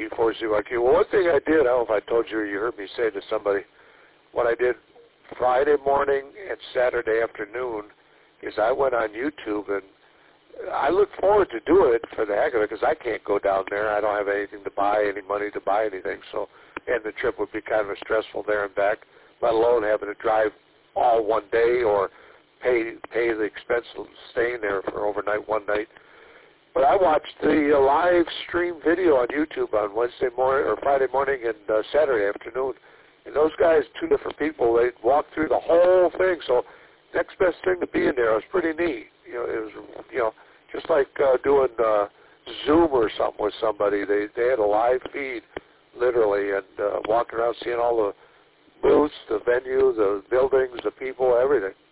E4CYQ. Well, one thing I did, I don't know if I told you or you heard me say to somebody, what I did Friday morning and Saturday afternoon is I went on YouTube, and I look forward to doing it for the heck of it because I can't go down there. I don't have anything to buy, any money to buy anything. So, and the trip would be kind of stressful there and back, let alone having to drive all one day or pay the expense of staying there for overnight one night. But I watched the live stream video on YouTube on Wednesday morning or Friday morning and Saturday afternoon. And those guys, two different people, they walked through the whole thing. So next best thing to be in there was pretty neat. You know, it was, just like doing Zoom or something with somebody. They had a live feed, literally, and walking around seeing all the booths, the venue, the buildings, the people, everything.